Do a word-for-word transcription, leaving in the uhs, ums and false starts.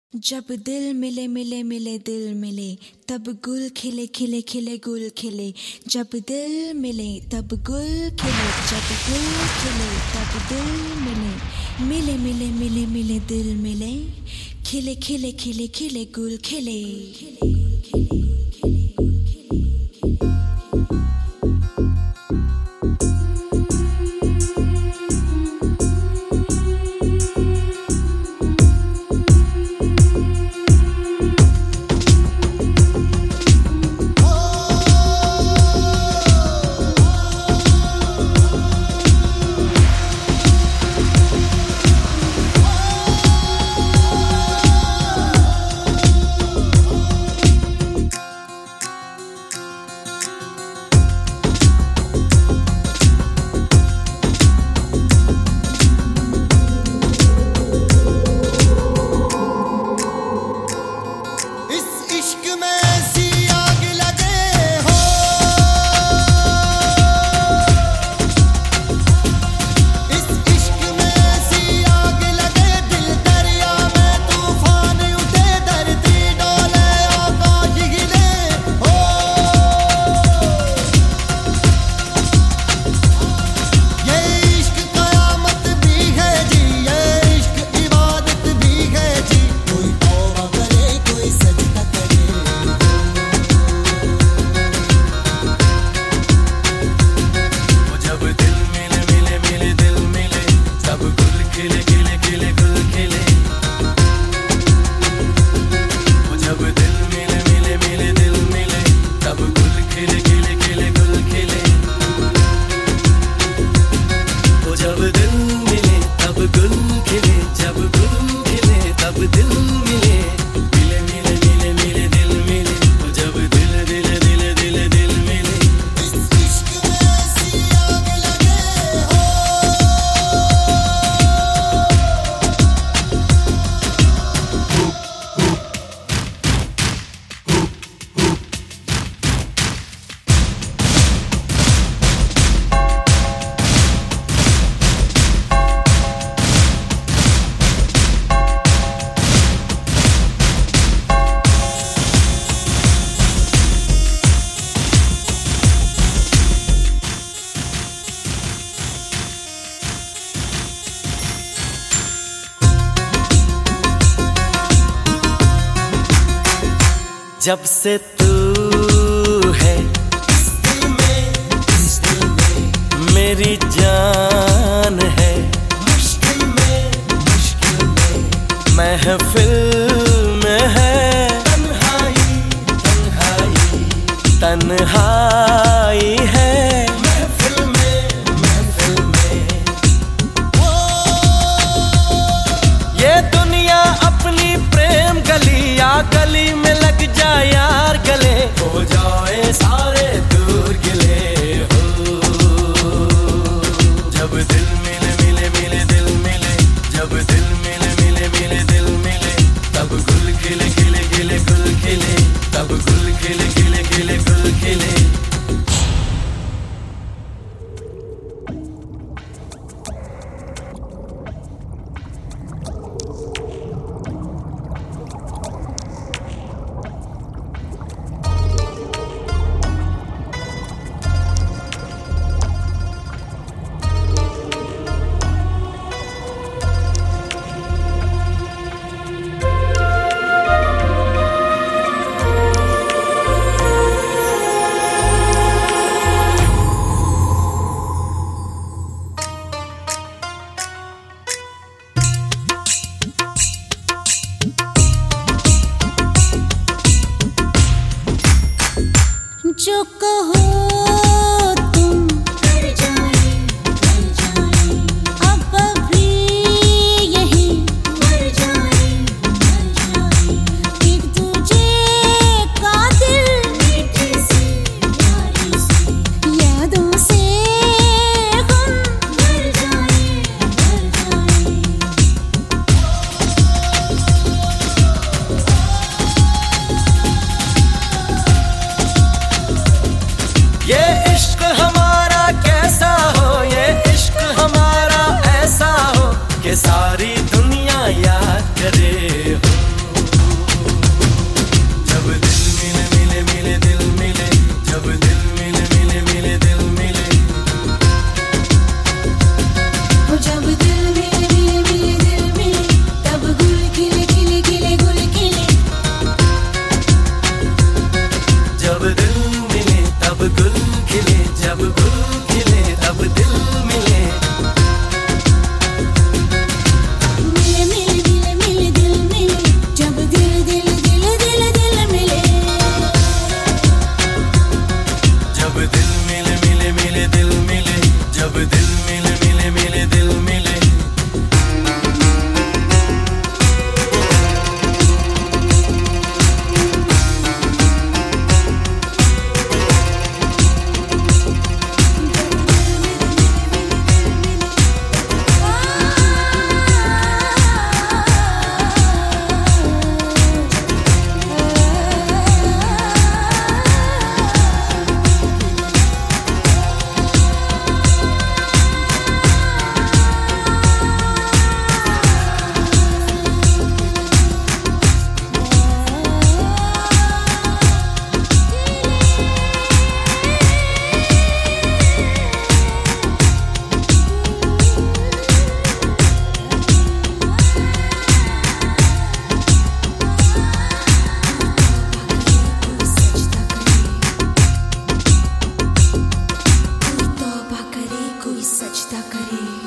जब दिल मिले मिले मिले दिल मिले तब गुल खिले खिले खिले गुल खिले। जब दिल मिले तब गुल खिले, जब गुल खिले तब दिल मिले। मिले मिले मिले मिले दिल मिले, खिले खिले खिले खिले गुल खिले। जब से तू है इस दिल में, इस दिल में मेरी जान है। मुश्किल में, मुश्किल में महफिल में है तन्हाई, तन्हाई, तन्हाई है महफिल में, महफिल में। ओ ये दुनिया अपनी प्रेम गली या गली में लग जाए यार गले, हो जाए सारे दूर गिले हो। जब दिल मिले मिले मिले दिल मिले, जब दिल मिले मिले मिले दिल मिले, तब गुल खिले खिले खिले गुल खिले, तब गुल खिले खिले खिले गुल खिले। जो कहो तुम कर जाए, कर जाए अब भी यही मर जाए, मर जाए एक दूजे का दिल मीठे से प्यारे से यादों से हम मर जाए, मर जाए। सजदा करे।